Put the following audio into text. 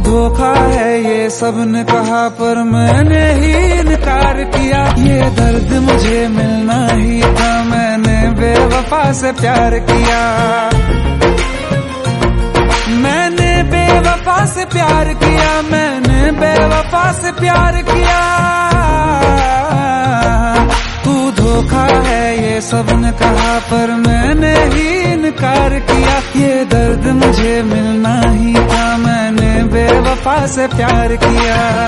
धोखा है ये सबने कहा पर मैंने ही इनकार किया। ये दर्द मुझे मिलना ही था, मैंने बेवफा से प्यार किया। मैंने बेवफा से प्यार किया, मैंने बेवफा से प्यार किया। तू धोखा है ये सबने कहा पर मैंने ही इनकार किया। ये दर्द मुझे मिलना ही था, मैंने बेवफा से प्यार किया।